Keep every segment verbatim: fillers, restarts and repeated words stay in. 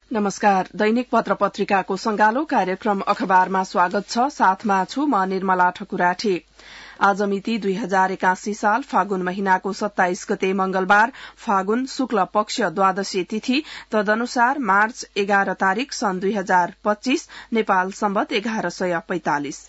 नमस्कार। दैनिक पत्र पत्रिकाको संगालो कार्यक्रम अखबारमा स्वागत छ। साथमा छु म निर्मला ठकुराठी। आज मिति दुई हजार एकासी साल फागुन महिनाको सत्ताइस गते मंगलबार, फागुन शुक्ल पक्ष द्वादशी तिथि, तदनुसार मार्च एघार तारीक सन् दुई हजार पच्चीस, नेपाल सम्वत एघार सय पैंतालिस।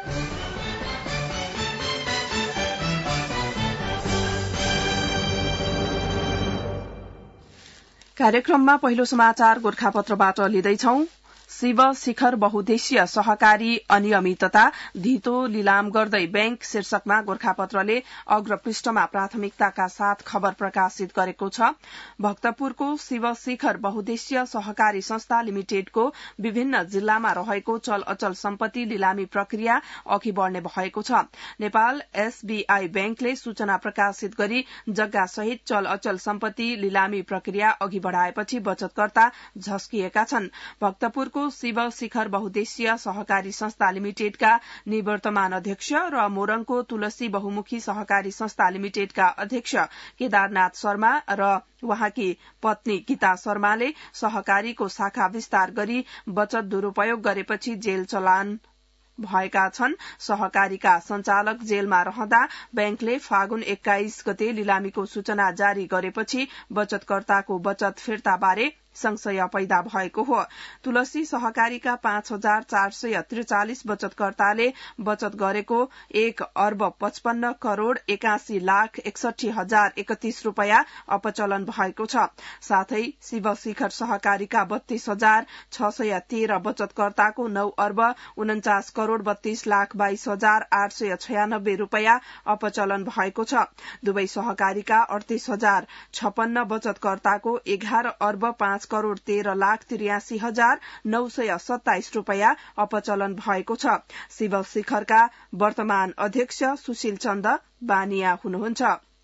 कार्यक्रममा पहिलो समाचार गोरखापत्रबाट लिँदैछौं। शिव शिखर बहुद्देश्य सहकारी अनियमितता, धितो लिलाम गर्दै बैंक शीर्षकमा गोरखापत्रले अग्रपृष्ठमा प्राथमिकताका साथ खबर प्रकाशित गरेको छ। भक्तपुरको शिव शिखर बहुद्देश्य सहकारी संस्था लिमिटेडको विभिन्न जिल्लामा रहेको चल अचल सम्पत्ति लिलामी प्रक्रिया अघि बढ़ने भएको छ। नेपाल एसबीआई बैंकले सूचना प्रकाशित गरी जग्गा सहित चल अचल सम्पत्ति लिलामी प्रक्रिया अघि बढ़ाएपछि बचतकर्ता झस्किएका छन्। भक्तपुरको शिव शिखर बहुद्देश्य सहकारी संस्था लिमिटेडका निवर्तमान अध्यक्ष र मोरङको तुलसी बहुमुखी सहकारी संस्था लिमिटेडका अध्यक्ष केदारनाथ शर्मा र उहाँकी पत्नी गीता शर्माले सहकारीको शाखा विस्तार गरी बचत दुरूपयोग गरेपछि जेल चलान भएका छन्। सहकारीका संचालक जेलमा रहँदा बैंकले फागुन एक्काइस गते लिलामीको सूचना जारी गरेपछि बचतकर्ताको बचत फिर्ताबारे संशय पैदा भएको हो। तुलसी सहकारीका पाँच हजार चार सय त्रिचालिस बचतकर्ताले बचत गरेको एक अर्ब पचपन्न करोड़ एकासी लाख एकसठी हजार एकतीस रूपियाँ अपचलन भएको छ। साथै शिव शिखर सहकारीका बत्तीस हजार छ सय तेह्र बचतकर्ताको नौ अर्ब उन्चास करोड़ बत्तीस लाख बाइस हजार आठ सय छयानब्बे रूपियाँ अपचलन भएको छ। दुवै सहकारीका अडतीस हजार छपन्न बचतकर्ताको एघार अर्ब पाँच करोड़ तेह्र लाख त्रियासी हजार नौ सय सत्ताइस रूपियाँ अपचलन भएको छ। शिव शिखरका वर्तमान अध्यक्ष सुशील चन्द बानिया हुनुहुन्छ।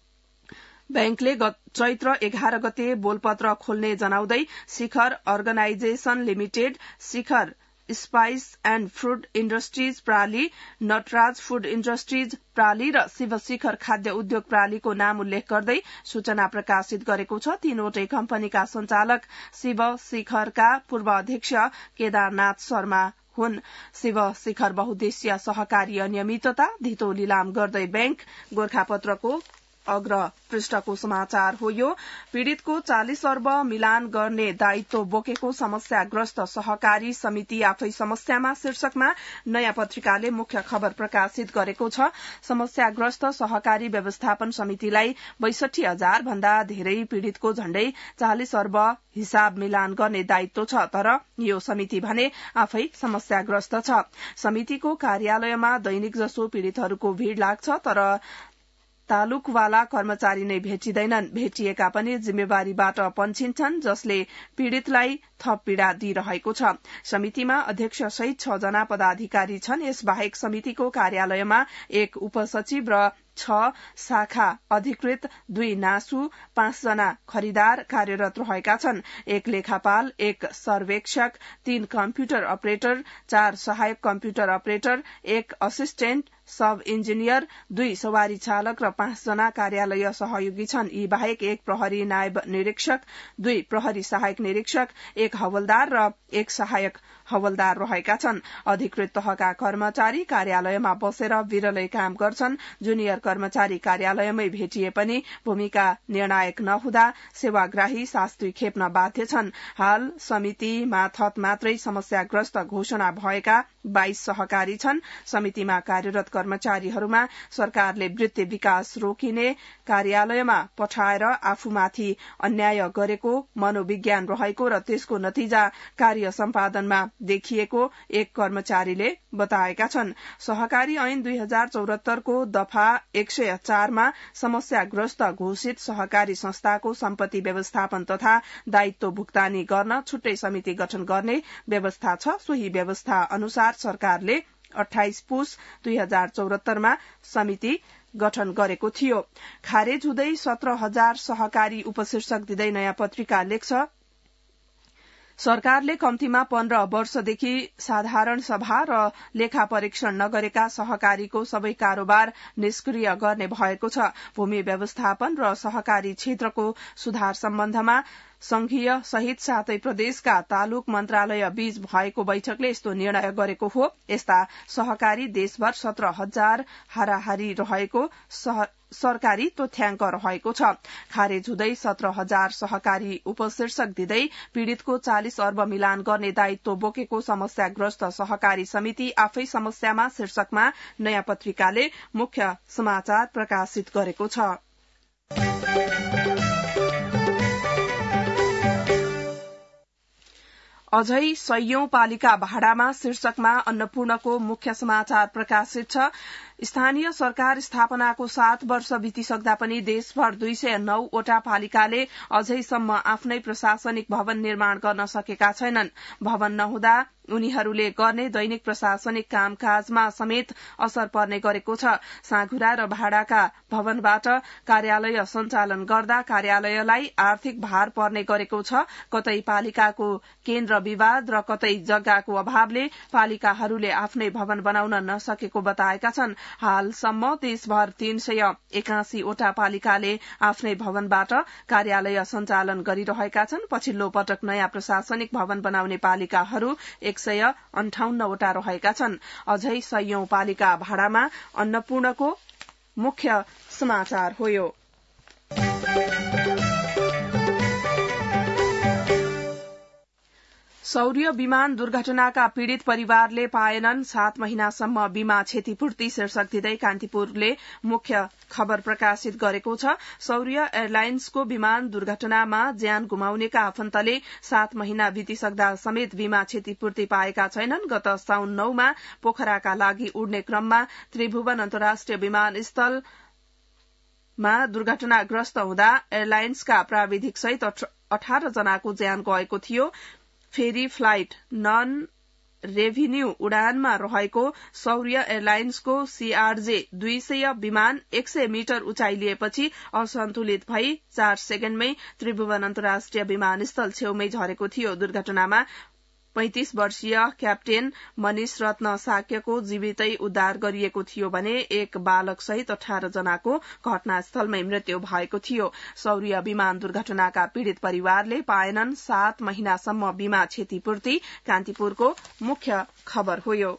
बैंकले चैत्र एघार गते बोलपत्र खोल्ने जनाउँदै Shikhar organisation limited, Shikhar spice and food industries प्राली, नटराज फूड इण्डस्ट्रीज प्राली र शिव शिखर खाद्य उद्योग प्रालीको नाम उल्लेख गर्दै सूचना प्रकाशित गरेको छ। तीनवटै कम्पनीका संचालक शिव शिखरका पूर्व अध्यक्ष केदारनाथ शर्मा हुन्। शिव शिखर बहुद्देश्य सहकारी अनियमितता, धितो लिलाम गर्दै बैंक गोरखापत्रको अग्र पृष्ठको समाचार हो यो। पीड़ितको चालिस अर्ब मिलान गर्ने दायित्व बोकेको समस्याग्रस्त सहकारी समिति आफै समस्यामा शीर्षकमा नयाँ पत्रिकाले मुख्य खबर प्रकाशित गरेको छ। समस्याग्रस्त सहकारी व्यवस्थापन समितिलाई बैसठी हजार भन्दा धेरै पीड़ितको झण्डै चालिस अर्ब हिसाब मिलान गर्ने दायित्व छ, तर यो समिति भने आफै समस्याग्रस्त छ। समितिको कार्यालयमा दैनिक जसो पीड़ितहरूको भीड़ लाग्छ, तर तालुकवाला कर्मचारी नै भेटिँदैनन्। भेटिएका पनि जिम्मेवारीबाट पन्छिन्छन्, जसले पीड़ितलाई थप पीड़ा दिइरहेको छ। समितिमा अध्यक्ष सहित छ जना पदाधिकारी छन्। यसबाहेक समितिको कार्यालयमा एक उपसचिव र छ शाखा अधिकृत, दुई नासु, पाँच जना खरिदार कार्यरत रहेका छन्। एक लेखापाल, एक सर्वेक्षक, तीन कम्प्युटर अपरेटर, चार सहायक कम्प्युटर अपरेटर, एक असिस्टेन्ट सब इन्जिनियर, दुई सवारी चालक र पाँच जना कार्यालय सहयोगी छन्। यी बाहेक एक प्रहरी नायब निरीक्षक, दुई प्रहरी सहायक निरीक्षक, एक हवलदार र एक सहायक हवलदार रहेका छन्। अधिकृत तहका कर्मचारी कार्यालयमा बसेर विरलै काम गर्छन्। जुनियर कर्मचारी कार्यालयमै भेटिए पनि भूमिका निर्णायक नहुँदा सेवाग्राही शास्ति खेप्न बाध्य छन्। हाल समिति माथत मात्रै समस्याग्रस्त घोषणा भएका बाइस सहकारी छन्। समितिमा कार्यरत कर्मचारीहरूमा सरकारले वृत्ति विकास रोकिने, कार्यालयमा पठाएर आफूमाथि अन्याय गरेको मनोविज्ञान रहेको र त्यसको नतिजा कार्य सम्पादनमा देखिएको एक कर्मचारीले बताएका छन्। सहकारी ऐन दुई हजार चौरात्तरको दफा एक सय चारमा समस्याग्रस्त घोषित सहकारी संस्थाको सम्पत्ति व्यवस्थापन तथा दायित्व भुक्तानी गर्न छुट्टै समिति गठन गर्ने व्यवस्था छ। सोही व्यवस्था अनुसार सरकारले अठाइस पुस दुई हजार चौरात्तरमा समिति गठन गरेको थियो। खारेज हुँदै सत्र हजार सहकारी उपशीर्षक दिँदै नयाँ पत्रिका लेख्छ, सरकारले कम्तीमा पन्ध्र वर्षदेखि साधारण सभा र लेखा परीक्षण नगरेका सहकारीको सबै कारोबार निष्क्रिय गर्ने भएको छ। भूमि व्यवस्थापन र सहकारी क्षेत्रको सुधार सम्बन्धमा संघीय सहित सातै प्रदेशका तालुक मन्त्रालय बीच भएको बैठकले यस्तो निर्णय गरेको हो। यस्ता सहकारी देशभर सत्र हजार हाराहारी रहेको सरकारी तथ्याङ्क रहेको छ। खारेज हुँदै सत्र हजार सहकारी उपशीर्षक दिँदै पीड़ितको चालिस अर्ब मिलान गर्ने दायित्व बोकेको समस्याग्रस्त सहकारी समिति आफै समस्यामा शीर्षकमा नयाँ पत्रिकाले मुख्य समाचार प्रकाशित गरेको छ। अझै सयौं पालिका भाडामा शीर्षकमा अन्नपूर्णको मुख्य समाचार प्रकाशित छ। स्थानीय सरकार स्थापनाको सात वर्ष बितिसक्दा पनि देशभर दुई सय नौ वटा पालिकाले अझैसम्म आफ्नै प्रशासनिक भवन निर्माण गर्न सकेका छैनन्। भवन नहुँदा उनीहरूले गर्ने दैनिक प्रशासनिक कामकाजमा समेत असर पर्ने गरेको छ। साँघुरा र भाडाका भवनबाट कार्यालय सञ्चालन गर्दा कार्यालयलाई आर्थिक भार पर्ने गरेको छ। कतै पालिकाको केन्द्र विवाद र कतै जग्गाको अभावले पालिकाहरूले आफ्नै भवन बनाउन नसकेको बताएका छन्। हालसम्म देशभर तीन सय एकासी वटा पालिकाले आफ्नै भवनबाट कार्यालय सञ्चालन गरिरहेका छन्। पछिल्लो पटक नयाँ प्रशासनिक भवन बनाउने पालिकाहरू एक सय अन्ठाउन्न वटा रहेका छन्। अझै सयौं पालिका भाडामा अन्नपूर्णको मुख्य समाचार हो यो। सौर्य विमान दुर्घटनाका पीड़ित परिवारले पाएनन् सात महिनासम्म बीमा क्षतिपूर्ति शीर्षक दिँदै कान्तिपुरले मुख्य खबर प्रकाशित गरेको छ। सौर्य एयरलाइन्सको विमान दुर्घटनामा ज्यान गुमाउनेका आफन्तले सात महिना बितिसक्दा समेत बीमा क्षतिपूर्ति पाएका छैनन्। गत साउन नौमा पोखराका लागि उड्ने क्रममा त्रिभुवन अन्तर्राष्ट्रिय विमानस्थलमा दुर्घटनाग्रस्त हुँदा एयरलाइन्सका प्राविधिक सहित अठार जनाको ज्यान गएको थियो। फेरी फ्लाइट नन रेभिन्यू उडानमा रहेको सौर्य एयरलाइन्सको सीआरजे दुई सय विमान एक सय मिटर उचाइ लिएपछि असन्तुलित भई चार सेकेण्डमै त्रिभुवन अन्तर्राष्ट्रिय विमानस्थल छेउमै झरेको थियो। दुर्घटनामा पैंतिस वर्षीय क्याप्टेन मनिष रत्न साक्यको जीवितै उद्धार गरिएको थियो भने एक बालक सहित अठार जनाको घटनास्थलमै मृत्यु भएको थियो। सौर्य विमान दुर्घटनाका पीड़ित परिवारले पाएनन् सात महिनासम्म बीमा क्षतिपूर्ति। कान्तिपुरको मुख्य खबर हो यो।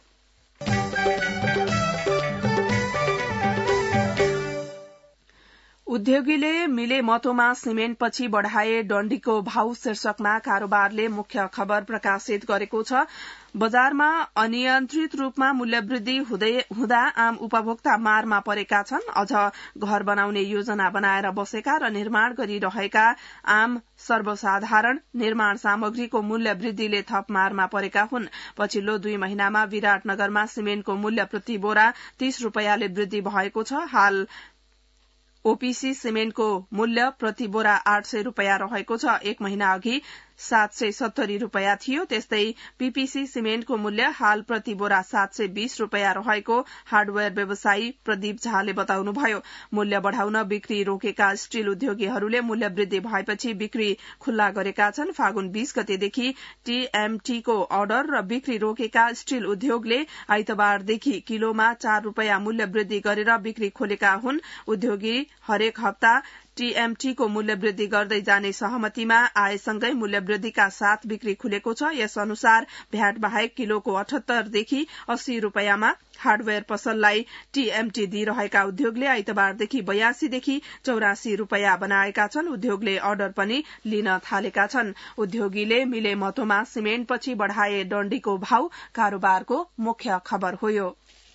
उद्योगीले मिले मतोमा सिमेन्टपछि बढ़ाए डण्डीको भाव शीर्षकमा कारोबारले मुख्य खबर प्रकाशित गरेको छ। बजारमा अनियन्त्रित रूपमा मूल्यवृद्धि हुँदा आम उपभोक्ता मारमा परेका छन्। अझ घर बनाउने योजना बनाएर बसेका र निर्माण गरिरहेका आम सर्वसाधारण निर्माण सामग्रीको मूल्य वृद्धिले थप मारमा परेका हुन्। पछिल्लो दुई महिनामा विराटनगरमा सिमेन्टको मूल्य प्रति बोरा तीस रूपियाँले वृद्धि भएको छ। हाल ओपीसी सिमेन्टको मूल्य प्रति बोरा आठ सय रूपियाँ रहेको छ। एक महिना अघि सात सय सत्तरी रूपियाँ थियो। त्यस्तै पीपीसी सिमेन्टको मूल्य हाल प्रति बोरा सात सय बीस रूपियाँ रहेको हार्डवेयर व्यवसायी प्रदीप झाले बताउनुभयो। मूल्य बढ़ाउन बिक्री रोकेका स्टील उद्योगीहरूले मूल्य वृद्धि भएपछि बिक्री खुल्ला गरेका छन्। फागुन बीस गतेदेखि टीएमटीको अर्डर र बिक्री रोकेका स्टील उद्योगले आइतबारदेखि किलोमा चार रूपियाँ मूल्य वृद्धि गरेर बिक्री खोलेका हुन्। उद्योगी हरेक हप्ता टीएमटीको मूल्य वृद्धि गर्दै जाने सहमतिमा आएसँगै मूल्य वृद्धिका साथ बिक्री खुलेको छ। यस अनुसार भ्याट बाहेक किलोको अठहत्तरदेखि अस्सी रूपियाँमा हार्डवेयर पसललाई टीएमटी दिइरहेका उद्योगले आइतबारदेखि बयासीदेखि चौरासी रूपियाँ बनाएका छन्। उद्योगले अर्डर पनि लिन थालेका छन्। उद्योगीले मिले मतोमा सिमेन्टपछि बढ़ाए डण्डीको भाव कारोबारको मुख्य खबर हो यो।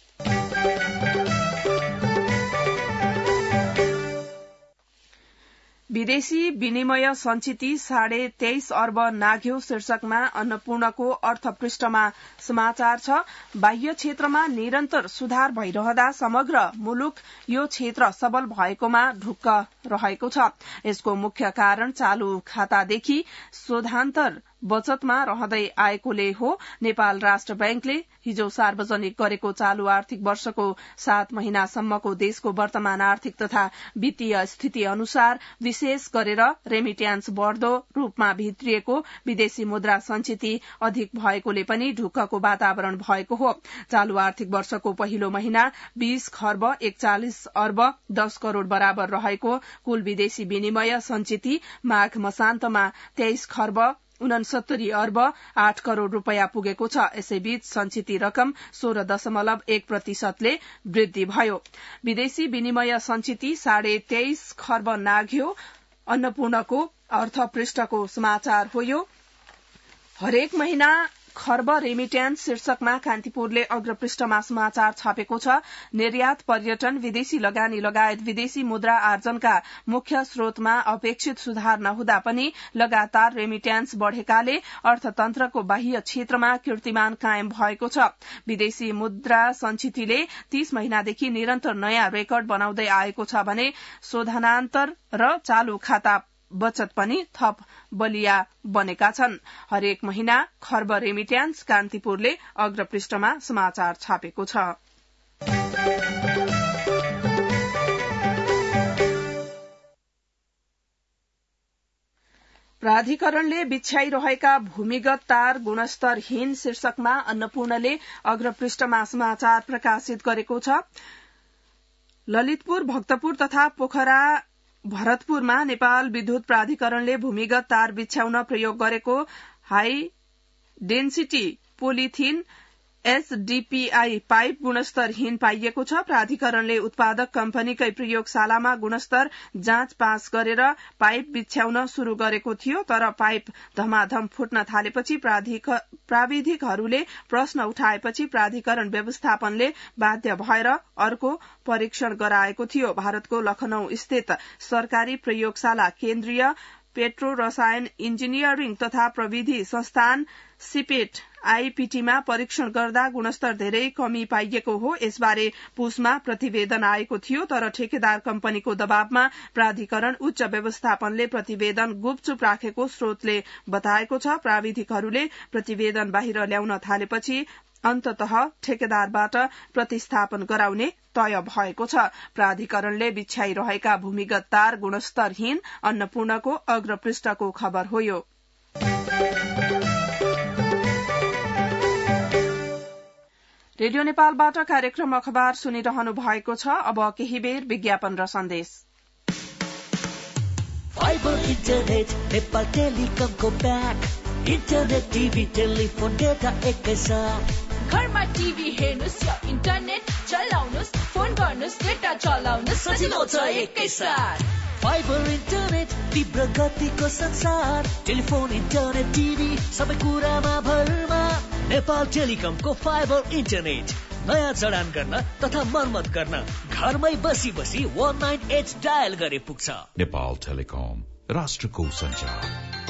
विदेशी विनिमय संचिति साढे तेइस अर्ब नाघ्यो शीर्षकमा अन्नपूर्णको अर्थ पृष्ठमा समाचार छ। बाह्य क्षेत्रमा निरन्तर सुधार भइरहँदा समग्र मुलुक यो क्षेत्र सबल भएकोमा ढुक्क रहेको छ। यसको मुख्य कारण चालू खातादेखि शोधान्तर बचतमा रहँदै आएकोले हो। नेपाल राष्ट्र बैंकले हिजो सार्वजनिक गरेको चालू आर्थिक वर्षको सात महिनासम्मको देशको वर्तमान आर्थिक तथा वित्तीय स्थिति अनुसार विशेष गरेर रेमिट्यान्स बढ़दो रूपमा भित्रिएको विदेशी मुद्रा संचिति अधिक भएकोले पनि ढुक्कको वातावरण भएको हो। चालू आर्थिक वर्षको पहिलो महिना बीस खर्ब एकचालिस अर्ब दस करोड़ बराबर रहेको कुल विदेशी विनिमय संचिति माघ मसान्तमा तेइस खर्ब उनसत्तरी अर्ब आठ करोड़ रूपियाँ पुगेको छ। यसैबीच संचिति रकम सोह्र दशमलव एक प्रतिशतले वृद्धि भयो। विदेशी विनिमय संचिति साढे तेइस खर्ब नाघ्यो। अन्नपूर्णको अर्थ पृष्ठको समाचार हो यो। हरेक महिना खर्ब रेमिट्यान्स शीर्षकमा कान्तिपुरले अग्रपृष्ठमा समाचार छापेको छ। निर्यात, पर्यटन, विदेशी लगानी लगायत विदेशी मुद्रा आर्जनका मुख्य स्रोतमा अपेक्षित सुधार नहुँदा पनि लगातार रेमिट्यान्स बढ़ेकाले अर्थतन्त्रको बाह्य क्षेत्रमा कीर्तिमान कायम भएको छ। विदेशी मुद्रा संचितिले तीस महिनादेखि निरन्तर नयाँ रेकर्ड बनाउँदै आएको छ भने शोधनान्तर र चालू खाता बचत पनि थप बलिया बनेका छन्। हरेक महिना खर्ब रेमिट्यान्स कान्तिपुरले अग्रपृष्ठमा समाचार छापेको छ। प्राधिकरणले बिछ्याइरहेका भूमिगत तार गुणस्तरहीन शीर्षकमा अन्नपूर्णले अग्रपृष्ठमा समाचार प्रकाशित गरेको छ। ललितपुर, भक्तपुर तथा पोखरा भरतपुरमा नेपाल विद्युत प्राधिकरणले भूमिगत तार बिछ्याउन प्रयोग गरेको high density polythene SDPI pipe गुणस्तरहीन पाइएको छ। प्राधिकरणले उत्पादक कम्पनीकै प्रयोगशालामा गुणस्तर जाँच पास गरेर पाइप बिछ्याउन शुरू गरेको थियो, तर पाइप धमाधम फुट्न थालेपछि प्राविधिकहरूले प्रश्न उठाएपछि प्राधिकरण व्यवस्थापनले बाध्य भएर अर्को परीक्षण गराएको थियो। भारतको लखनऊ स्थित सरकारी प्रयोगशाला केन्द्रीय पेट्रो रसायन इन्जिनियरिङ तथा प्रविधि संस्थान सिपेट आईपीटीमा परीक्षण गर्दा गुणस्तर धेरै कमी पाइएको हो। यसबारे पुसमा प्रतिवेदन आएको थियो, तर ठेकेदार कम्पनीको दबावमा प्राधिकरण उच्च व्यवस्थापनले प्रतिवेदन गुपचुप राखेको स्रोतले बताएको छ। प्राविधिकहरूले प्रतिवेदन बाहिर ल्याउन थालेपछि अन्ततः ठेकेदारबाट प्रतिस्थापन गराउने तय भएको छ। प्राधिकरणले बिछ्याइरहेका भूमिगत तार गुणस्तरहीन अन्नपूर्णको अग्रपृष्ठको खबर हो यो। रेडियो नेपालबाट कार्यक्रम अखबार सुनिरहनु भएको छ। अब केही बेर विज्ञापन र सन्देश। फाइबर इन्टरनेट नेपाल टेलिकमको pack, internet, TV, telephone, data एकैसाथ। घरमा टिभी हेर्नुस् या इन्टरनेट चलाउनुस्, फोन गर्नुस्, डेटा चलाउनुस्, सजिलो छ एकैसाथ। फाइबर इन्टरनेट, तीव्र गतिको संसार, टेलिफोन, इन्टरनेट, टिभी, सबै कुरामा भरमा। नेपाल टेलिकमको फाइबर इन्टरनेट नयाँ जडान गर्न तथा मर्मत गर्न घरमै बसी बसी वन नाइन एट डायल गरे पुग्छ। नेपाल टेलिकम, राष्ट्रको सञ्चार।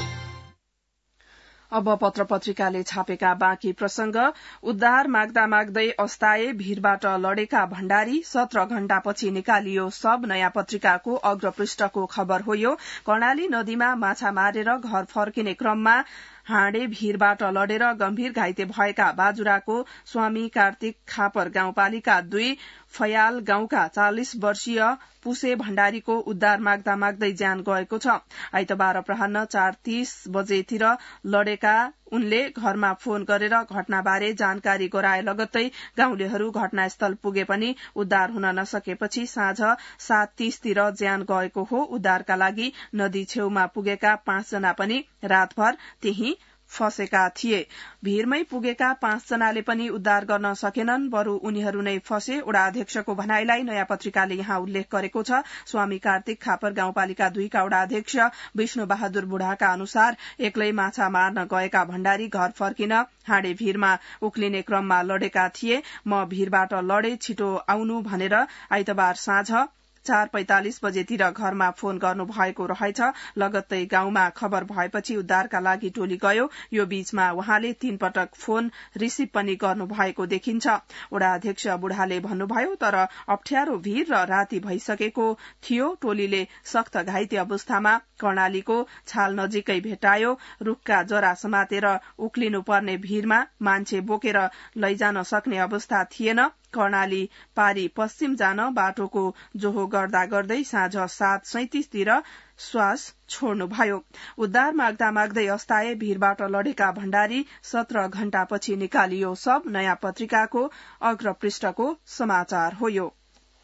अब पत्र पत्रिकाले छापेका बाँकी प्रसंग। उद्धार माग्दा माग्दै अस्ताए भीरबाट लडेका भण्डारी, सत्र घण्टापछि निकालियो सब। नयाँ पत्रिकाको अग्रपृष्ठको खबर हो यो। कर्णाली नदीमा माछा मारेर घर फर्किने क्रममा हाँडे भीरबाट लडेर गम्भीर घाइते भएका बाजुराको स्वामी कार्तिक खापर गाउँपालिका दुई फयाल गाउँका चालिस वर्षीय पुसे भण्डारीको उद्धार माग्दा माग्दै ज्यान गएको छ। आइतबार अपराह्न चार तीस बजेतिर लडेका उनले घरमा फोन गरेर घटनाबारे जानकारी गराए लगत्तै गाउँलेहरू घटनास्थल पुगे पनि उद्धार हुन नसकेपछि साँझ सात तीसतिर ज्यान गएको हो। उद्धारका लागि नदी छेउमा पुगेका पाँचजना पनि रातभर त्यही फसेका थिए। भीरमै पुगेका पाँचजनाले पनि उद्धार गर्न सकेनन्, बरू उनीहरू नै फसे। वडा अध्यक्षको भनाईलाई नयाँ पत्रिकाले यहाँ उल्लेख गरेको छ। स्वामी कार्तिक खापर गाउँपालिका दुईका वडा अध्यक्ष विष्णु बहादुर बुढाका अनुसार एक्लै माछा मार्न गएका भण्डारी घर फर्किन हाँडे भीरमा उक्लिने क्रममा लडेका थिए। म भीरबाट लडे, छिटो आउनु भनेर आइतबार साँझ चार पैंतालिस बजेतिर घरमा फोन गर्नु भएको रहेछ। लगत्तै गाउँमा खबर भएपछि उद्धारका लागि टोली गयो। यो बीचमा उहाँले तीन पटक फोन रिसिभ पनि गर्नु भएको देखिन्छ। वडा अध्यक्ष बुढाले भन्नुभयो, तर अप्ठ्यारो भीड़ र राति भइसकेको थियो। टोलीले सख्त घाइते अवस्थामा कर्णालीको छाल नजिकै भेटायो। रूखका जरा समातेर उक्लिनु पर्ने भीड़मा मान्छे बोकेर लैजान सक्ने अवस्था थिएन। कर्णाली पारी पश्चिम जान बाटोको जोहो गर्दा गर्दै साँझ सात सैंतिसतिर श्वास छोड्नुभयो। उद्धार माग्दा माग्दै अस्ताए भीड़बाट लडेका भण्डारी सत्र घण्टापछि निकालियो। सब नयाँ पत्रिकाको अग्रपृष्ठको समाचार हो। यो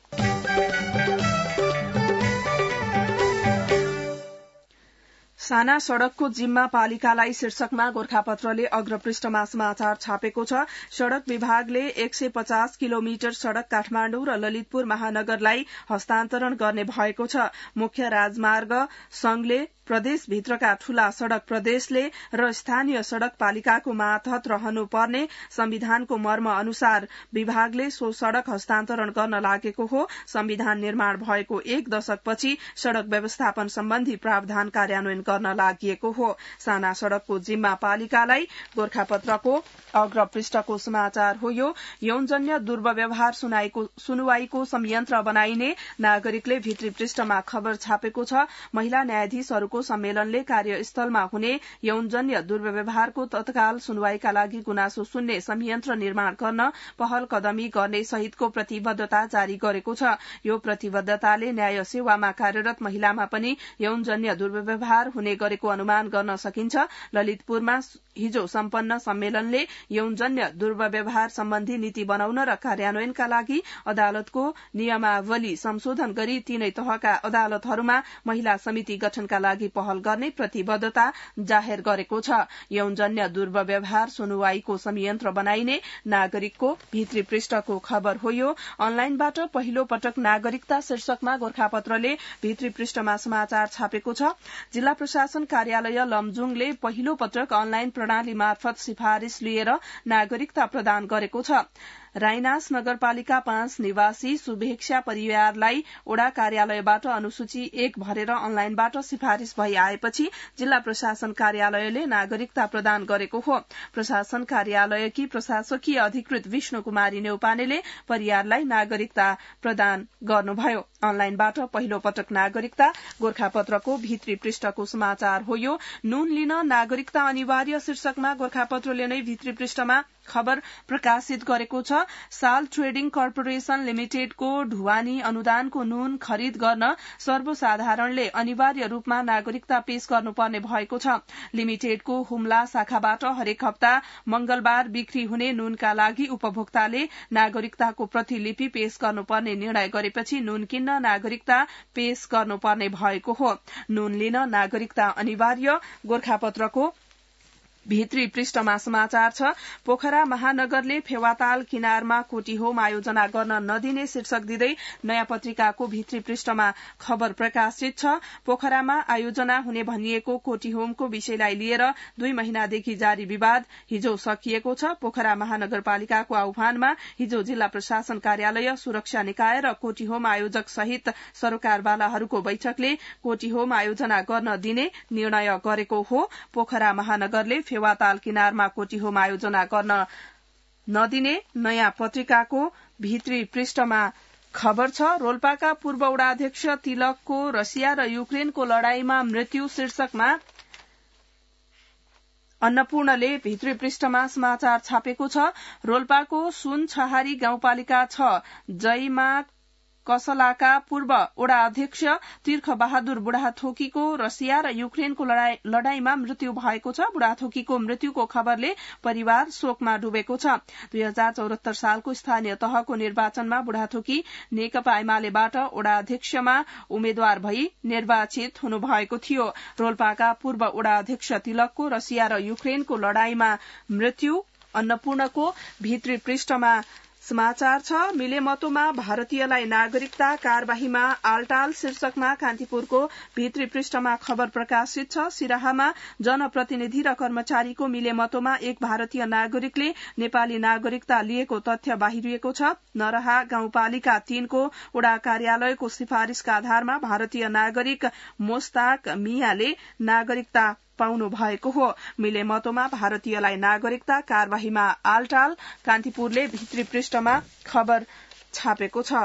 साना सड़कको जिम्मा पालिकालाई शीर्षकमा गोरखापत्रले अग्रपृष्ठमा समाचार छापेको छ। सड़क विभागले एक सय पचास किलोमिटर सड़क काठमाण्डु र ललितपुर महानगरलाई हस्तान्तरण गर्ने भएको छ। मुख्य राजमार्ग संघले प्रदेशभित्रका ठूला सड़क प्रदेशले र स्थानीय सड़क पालिकाको मातहत रहनुपर्ने संविधानको मर्म अनुसार विभागले सो सड़क हस्तान्तरण गर्न लागेको हो। संविधान निर्माण भएको एक दशकपछि सड़क व्यवस्थापन सम्बन्धी प्रावधान कार्यान्वयन गर्न लागि हो। साना सड़कको जिम्मा पालिकालाई गोरखापत्रको अग्रपृष्ठको समाचार हो। यो यौनजन्य दुर्व्यवहार सुनुवाईको संयन्त्र बनाइने नागरिकले भित्री पृष्ठमा खबर छापेको छ। महिला न्यायाधीशहरूको सम्मेलनले कार्यस्थलमा हुने यौनजन्य दुर्व्यवहारको तत्काल सुनवाईका लागि गुनासो सुन्ने संयन्त्र निर्माण गर्न पहल कदमी गर्ने सहितको प्रतिबद्धता जारी गरेको छ। यो प्रतिबद्धताले न्याय सेवामा कार्यरत महिलामा पनि यौनजन्य दुर्व्यवहार हुने गरेको अनुमान गर्न सकिन्छ। ललितपुरमा हिजो सम्पन्न सम्मेलनले यौनजन्य दुर्व्यवहार सम्बन्धी नीति बनाउन र कार्यान्वयनका लागि अदालतको नियमावली संशोधन गरी तीनै तहका अदालतहरूमा महिला समिति गठनका लागि पहल गर्ने प्रतिबद्धता जाहेर गरेको छ। यौनजन्य दुर्व्यवहार सुनुवाईको संयन्त्र बनाइने नागरिकको भित्री पृष्ठको खबर हो। यो अनलाइनबाट पहिलो पटक नागरिकता शीर्षकमा गोरखापत्रले भित्री पृष्ठमा समाचार छापेको छ। जिल्ला प्रशासन कार्यालय लमजुङले पहिलो पटक अनलाइन प्रणाली मार्फत सिफारिश लिएर नागरिकता प्रदान गरेको छ। राइनास नगरपालिका पाँच निवासी शुभेच्छा परिवारलाई ओडा कार्यालयबाट अनुसूची एक भरेर अनलाइनबाट सिफारिश भई आएपछि जिल्ला प्रशासन कार्यालयले नागरिकता प्रदान गरेको हो। प्रशासन कार्यालयकी प्रशासकीय अधिकृत विष्णु कुमारी नेउपानेले परिवारलाई नागरिकता प्रदान गर्नुभयो। अनलाइनबाट पहिलो पटक नागरिकता गोरखापत्रको भित्री पृष्ठको समाचार हो। यो नुन लिन नागरिकता अनिवार्य शीर्षकमा गोरखापत्रले नै भित्री पृष्ठमा खबर प्रकाशित गरेको छ। साल ट्रेडिङ कर्पोरेशन लिमिटेडको ढुवानी अनुदानको नुन खरिद गर्न सर्वसाधारणले अनिवार्य रूपमा नागरिकता पेश गर्नुपर्ने भएको छ। लिमिटेडको हुम्ला शाखाबाट हरेक हप्ता मंगलबार बिक्री हुने नुनका लागि उपभोक्ताले नागरिकताको प्रतिलिपि पेश गर्नुपर्ने निर्णय गरेपछि नुन किन्न नागरिकता पेश गर्नुपर्ने भएको हो। नुन लिन नागरिकता अनिवार्य गोरखापत्रको भित्री पृष्ठमा समाचार छ। पोखरा महानगरले फेवाताल किनारमा कोटीहोम आयोजना गर्न नदिने शीर्षक दिँदै नयाँ पत्रिकाको भित्री पृष्ठमा खबर प्रकाशित छ। पोखरामा आयोजना हुने भनिएको कोटीहोमको विषयलाई लिएर दुई महिनादेखि जारी विवाद हिजो सकिएको छ। पोखरा महानगरपालिकाको आह्वानमा हिजो जिल्ला प्रशासन कार्यालय, सुरक्षा निकाय र कोटीहोम आयोजक सहित सरोकारवालाहरूको बैठकले कोटीहोम आयोजना गर्न दिने निर्णय गरेको हो। पोखरा महानगरले फेवाताल किनारमा कोटीहोम आयोजना गर्न नदिने नयाँ पत्रिकाको भित्री पृष्ठमा खबर छ। रोल्पाका पूर्व वडाध्यक्ष तिलकको रसिया र युक्रेनको लड़ाईमा मृत्यु शीर्षकमा अन्नपूर्णले भित्री पृष्ठमा समाचार छापेको छ। रोल्पाको सुन छहारी गाउँपालिका छ जयमा कसलाका पूर्व वडा अध्यक्ष तीर्थ बहादुर बुढाथोकीको रसिया र युक्रेनको लड़ाईमा मृत्यु भएको छ। बुढाथोकीको मृत्युको खबरले परिवार शोकमा डुबेको छ। दुई हजार चौरात्तर सालको स्थानीय तहको निर्वाचनमा बुढाथोकी नेकपा एमालेबाट वडा अध्यक्षमा उम्मेद्वार भई निर्वाचित हुनुभएको थियो। रोल्पाका पूर्व वडा अध्यक्ष तिलकको रसिया र युक्रेनको लड़ाईमा मृत्यु अन्नपूर्णको भित्री पृष्ठमा समाचार छ मिलेमतोमा भारतीयलाई नागरिकता कार्यवाहीमा आलटाल शीर्षकमा कान्तिपुरको भित्री पृष्ठमा खबर प्रकाशित छ। सिराहामा जनप्रतिनिधि र कर्मचारीको मिलेमतोमा एक भारतीय नागरिकले नेपाली नागरिकता लिएको तथ्य बाहिरिएको छ। नरहा गाउँपालिका तीनको वडा कार्यालयको सिफारिशका आधारमा भारतीय नागरिक मोस्ताक मियाले नागरिकता पाउनु भएको हो। मिलेमतोमा भारतीयलाई नागरिकता कार्यवाहीमा आलटाल कान्तिपुरले भित्री पृष्ठमा खबर छापेको छ।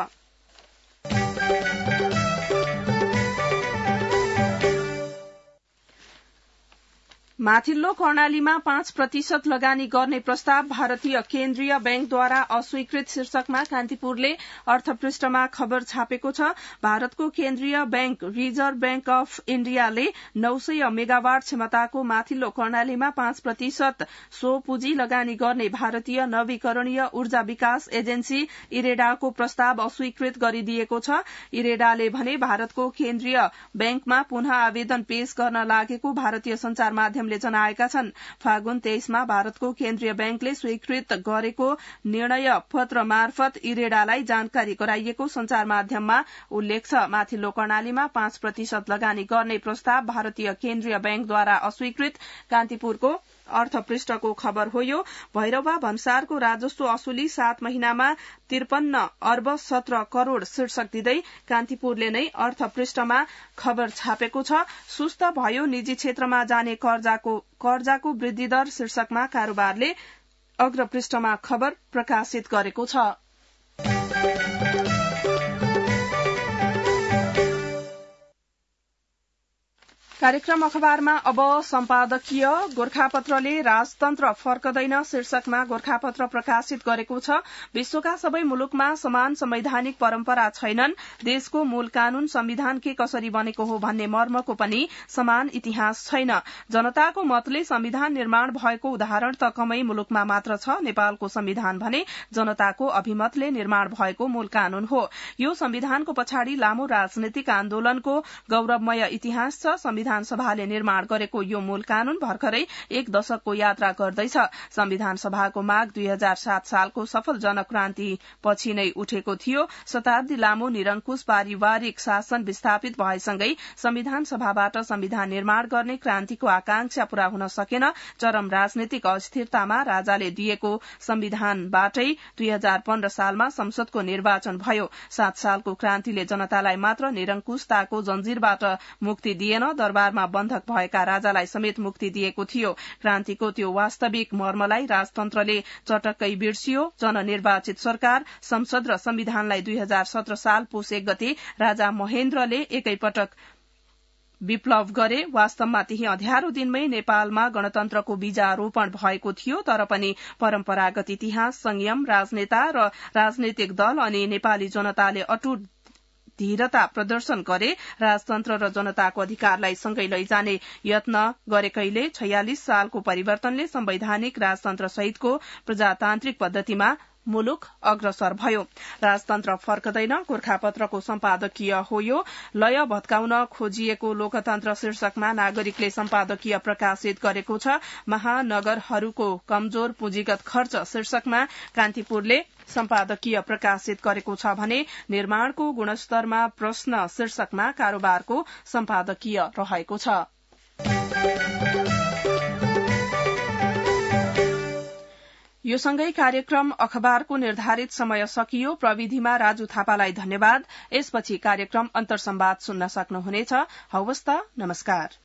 माथिल्लो कर्णालीमा पाँच प्रतिशत लगानी गर्ने प्रस्ताव भारतीय केन्द्रीय बैंकद्वारा अस्वीकृत शीर्षकमा कान्तिपुरले अर्थपृष्ठमा खबर छापेको छ। भारतको केन्द्रीय बैंक रिजर्भ बैंक अफ इण्डियाले नौ सय मेगावाट क्षमताको माथिल्लो कर्णालीमा पाँच प्रतिशत सो पुँजी लगानी गर्ने भारतीय नवीकरणीय ऊर्जा विकास एजेन्सी इरेडाको प्रस्ताव अस्वीकृत गरिदिएको छ। इरेडाले भने भारतको केन्द्रीय बैंकमा पुनः आवेदन पेश गर्न लागेको भारतीय संचार माध्यमले जनाएका छन्। फागुन तेइसमा भारतको केन्द्रीय बैंकले स्वीकृत गरेको निर्णय पत्र मार्फत इरेडालाई जानकारी गराइएको संचार माध्यममा उल्लेख छ। माथिल्लो कर्णालीमा पाँच प्रतिशत लगानी गर्ने प्रस्ताव भारतीय केन्द्रीय बैंकद्वारा अस्वीकृत कान्तिपुरको अर्थपृष्ठको खबर हो। यो भैरवा भन्सारको राजस्व असुली सात महिनामा त्रिपन्न अर्ब सत्र करोड़ शीर्षक दिँदै कान्तिपुरले नै अर्थपृष्ठमा खबर छापेको छ। सुस्त भयो निजी क्षेत्रमा जाने कर्जाको कर्जाको वृद्धि दर शीर्षकमा कारोबारले अग्रपृष्ठमा खबर प्रकाशित गरेको छ। कार्यक्रम अखबारमा अब सम्पादकीय गोर्खापत्रले राजतन्त्र फर्कदैन शीर्षकमा गोर्खापत्र प्रकाशित गरेको छ। विश्वका सबै मुलुकमा समान संवैधानिक परम्परा छैनन्। देशको मूल कानून संविधान के कसरी बनेको हो भन्ने मर्मको पनि समान इतिहास छैन। जनताको मतले संविधान निर्माण भएको उदाहरण त कमै मुलुकमा मात्र छ। नेपालको संविधान भने जनताको अभिमतले निर्माण भएको मूल कानून हो। यो संविधानको पछाडि लामो राजनैतिक आन्दोलनको गौरवमय इतिहास छ। संविधान सभाले निर्माण गरेको यो मूल कानून भर्खरै एक दशकको यात्रा गर्दैछ। संविधान सभाको माग दुई हजार सात सालको सफल जनक्रान्ति पछि नै उठेको थियो। शताब्दी लामो निरंकुश पारिवारिक शासन विस्थापित भएसँगै संविधान सभाबाट संविधान निर्माण गर्ने क्रान्तिको आकांक्षा पूरा हुन सकेन। चरम राजनैतिक अस्थिरतामा राजाले दिएको संविधानबाटै दुई हजार पन्ध्र सालमा संसदको निर्वाचन भयो। सात सालको क्रान्तिले जनतालाई मात्र निरंकुशताको जंजीरबाट मुक्ति दिएन, दरबारमा बन्धक भएका राजालाई समेत मुक्ति दिएको थियो। क्रान्तिको त्यो वास्तविक मर्मलाई राजतन्त्रले चटक्कै बिर्सियो। जननिर्वाचित सरकार, संसद र संविधानलाई दुई हजार सत्र साल पुस एक गते राजा महेन्द्रले एकैपटक विप्लव गरे। वास्तवमा त्यही अँध्यारो दिनमै नेपालमा गणतन्त्रको बीजारोपण भएको थियो। तर पनि परम्परागत इतिहास, संयम, राजनेता र राजनैतिक दल अनि नेपाली जनताले अटूट धीरता प्रदर्शन गरे। राजतन्त्र र जनताको अधिकारलाई सँगै लैजाने यत्न गरेकैले छयालिस सालको परिवर्तनले संवैधानिक राजतन्त्र सहितको प्रजातान्त्रिक पद्धतिमा मुलुक अग्रसर भयो। राजतन्त्र फर्कदैन गोर्खापत्रको सम्पादकीय हो यो। लय भत्काउन खोजिएको लोकतन्त्र शीर्षकमा नागरिकले सम्पादकीय प्रकाशित गरेको छ। महानगरहरूको कमजोर पुँजीगत खर्च शीर्षकमा कान्तिपुरले सम्पादकीय प्रकाशित गरेको छ भने निर्माणको गुणस्तरमा प्रश्न शीर्षकमा कारोबारको सम्पादकीय रहेको छ। यो सँगै कार्यक्रम अखबारको निर्धारित समय सकियो। प्रविधिमा राजु थापालाई धन्यवाद। यसपछि कार्यक्रम अन्तर्संवाद सुन्न सक्नुहुनेछ। हवस् त, नमस्कार।